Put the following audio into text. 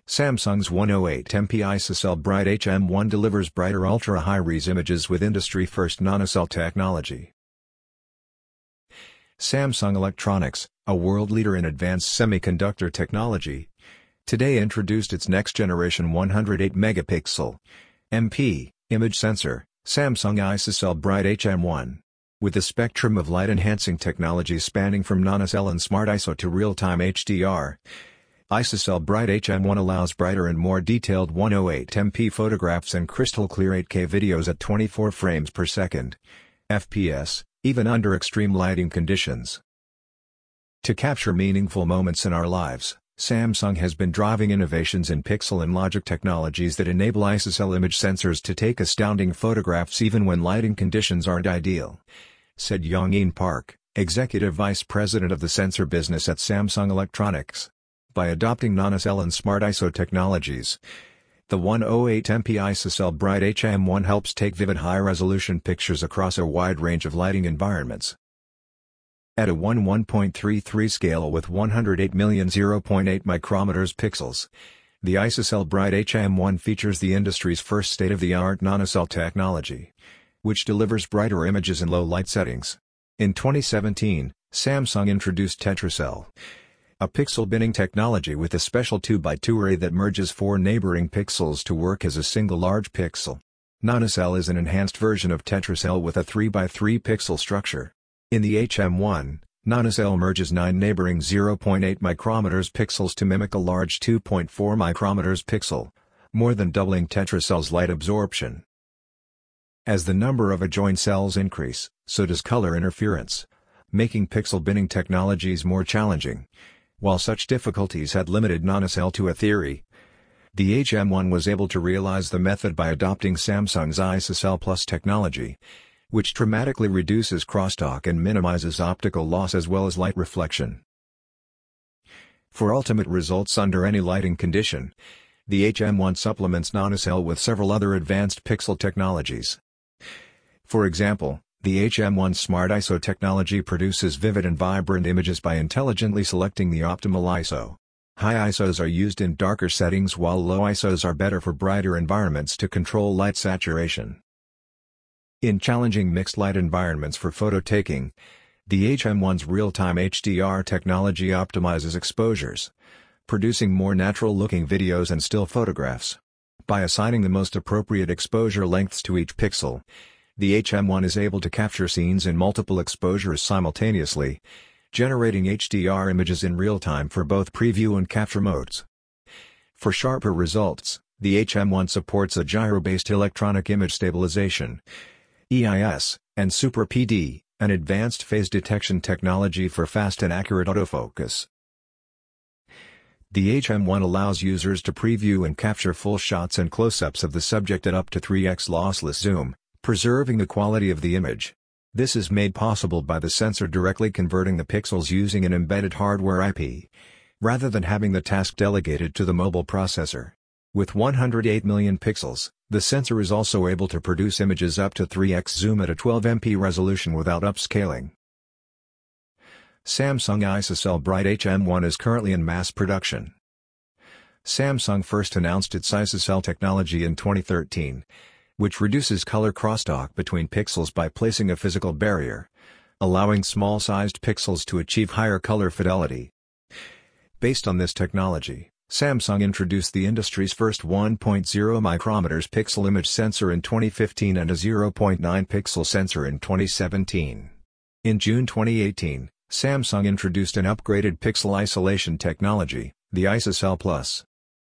Samsung's 108MP ISOCELL Bright HM1 delivers brighter ultra-high-res images with industry-first nanocell technology. Samsung Electronics, a world leader in advanced semiconductor technology, today introduced its next-generation 108-megapixel MP image sensor, Samsung ISOCELL Bright HM1. With a spectrum of light-enhancing technologies spanning from nanocell and smart ISO to real-time HDR, ISOCELL Bright HM1 allows brighter and more detailed 108MP photographs and crystal-clear 8K videos at 24 frames per second (FPS), even under extreme lighting conditions. To capture meaningful moments in our lives, Samsung has been driving innovations in pixel and logic technologies that enable ISOCELL image sensors to take astounding photographs even when lighting conditions aren't ideal, said Yong-In Park, Executive Vice President of the Sensor Business at Samsung Electronics. By adopting nanocell and smart ISO technologies, the 108MP ISOCELL Bright HM1 helps take vivid high-resolution pictures across a wide range of lighting environments. At a 1:1.33 scale with 108 million 0.8 micrometers pixels, the ISOCELL Bright HM1 features the industry's first state-of-the-art nanocell technology, which delivers brighter images in low light settings. In 2017, Samsung introduced TetraCell, a pixel binning technology with a special 2x2 array that merges 4 neighboring pixels to work as a single large pixel. Nanocell is an enhanced version of TetraCell with a 3x3 pixel structure. In the HM1, nanocell merges 9 neighboring 0.8 micrometers pixels to mimic a large 2.4 micrometers pixel, more than doubling TetraCell's light absorption. As the number of adjoined cells increase, so does color interference, making pixel binning technologies more challenging. While such difficulties had limited nanocell to a theory, the HM1 was able to realize the method by adopting Samsung's ISOCELL Plus technology, which dramatically reduces crosstalk and minimizes optical loss as well as light reflection. For ultimate results under any lighting condition, the HM1 supplements nanocell with several other advanced pixel technologies. For example, the HM1 Smart ISO technology produces vivid and vibrant images by intelligently selecting the optimal ISO. High ISOs are used in darker settings while low ISOs are better for brighter environments to control light saturation. In challenging mixed light environments for photo taking, the HM1's real-time HDR technology optimizes exposures, producing more natural-looking videos and still photographs. By assigning the most appropriate exposure lengths to each pixel, the HM1 is able to capture scenes in multiple exposures simultaneously, generating HDR images in real time for both preview and capture modes. For sharper results, the HM1 supports a gyro-based electronic image stabilization (EIS) and Super PD, an advanced phase detection technology for fast and accurate autofocus. The HM1 allows users to preview and capture full shots and close-ups of the subject at up to 3x lossless zoom, preserving the quality of the image. This is made possible by the sensor directly converting the pixels using an embedded hardware IP, rather than having the task delegated to the mobile processor. With 108 million pixels, the sensor is also able to produce images up to 3x zoom at a 12MP resolution without upscaling. Samsung ISOCELL Bright HM1 is currently in mass production. Samsung first announced its ISOCELL technology in 2013, which reduces color crosstalk between pixels by placing a physical barrier, allowing small-sized pixels to achieve higher color fidelity. Based on this technology, Samsung introduced the industry's first 1.0 micrometers pixel image sensor in 2015 and a 0.9 pixel sensor in 2017. In June 2018, Samsung introduced an upgraded pixel isolation technology, the ISOCELL Plus.